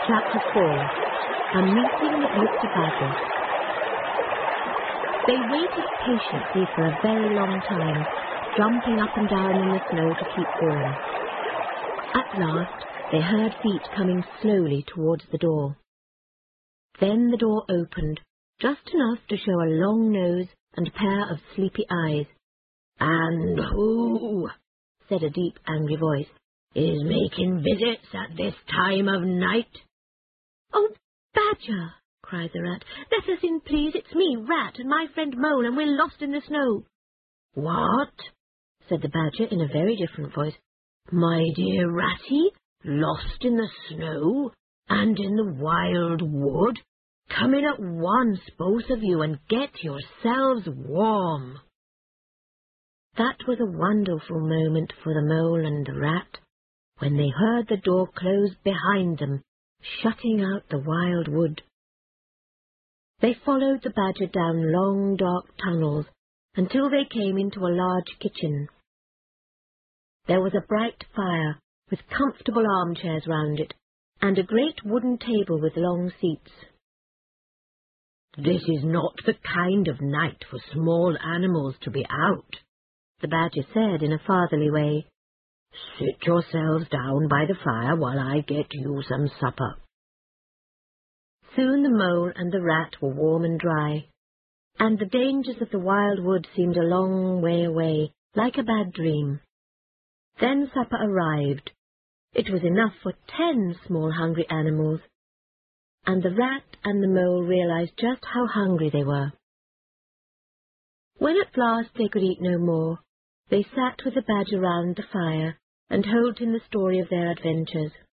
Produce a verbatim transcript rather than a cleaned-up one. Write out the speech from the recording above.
Chapter four. A Meeting with Mister Badger. They waited patiently for a very long time, jumping up and down in the snow to keep warm. At last, they heard feet coming slowly towards the door. Then the door opened, just enough to show a long nose and pair of sleepy eyes. "And who," said a deep, angry voice, "is making visits at this time of night?" "Oh, Badger!" cried the Rat. "Let us in, please. It's me, Rat, and my friend Mole, and we're lost in the snow." "What?" said the Badger in a very different voice. "My dear Ratty, lost in the snow, and in the wild wood? Come in at once, both of you, and get yourselves warm." That was a wonderful moment for the Mole and the Rat, when they heard the door close behind them, shutting out the wild wood. They followed the Badger down long, dark tunnels until they came into a large kitchen. There was a bright fire with comfortable armchairs round it, and a great wooden table with long seats. "This is not the kind of night for small animals to be out," the Badger said in a fatherly way. "Sit yourselves down by the fire while I get you some supper." Soon the Mole and the Rat were warm and dry, and the dangers of the wild wood seemed a long way away, like a bad dream. Then supper arrived. It was enough for ten small hungry animals, and the Rat and the Mole realized just how hungry they were. When at last they could eat no more, they sat with the Badger round the fire and told him the story of their adventures.